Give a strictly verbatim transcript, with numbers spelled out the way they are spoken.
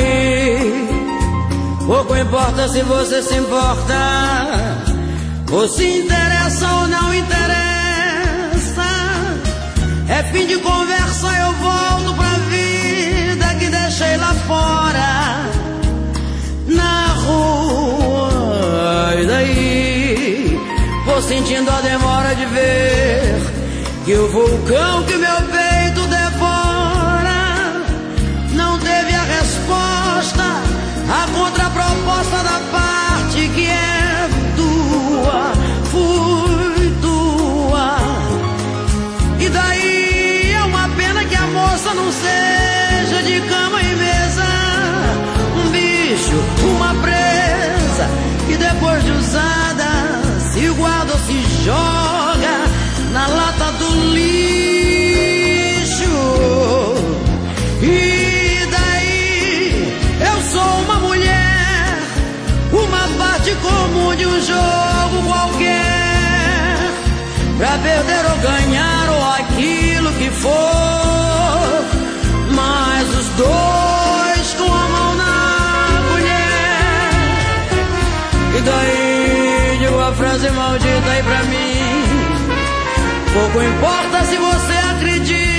daí? Pouco importa se você se importa, ou se interessa ou não interessa. É fim de conversa, eu volto pra vida que deixei lá fora, na rua. E daí? Vou sentindo a demora de ver que o vulcão que meu peito devora não teve a resposta, a contraproposta da parte que é tua. Fui tua. E daí é uma pena que a moça não seja de cama e mesa, um bicho, uma presa, que depois de usada se guarda ou se joga na lata do lixo. E daí? Eu sou uma mulher, uma parte comum de um jogo qualquer, pra perder ou ganhar ou aquilo que for, mas os dois com a mão na mulher. E daí? Digo a frase maldita aí pra mim: pouco importa se você acredita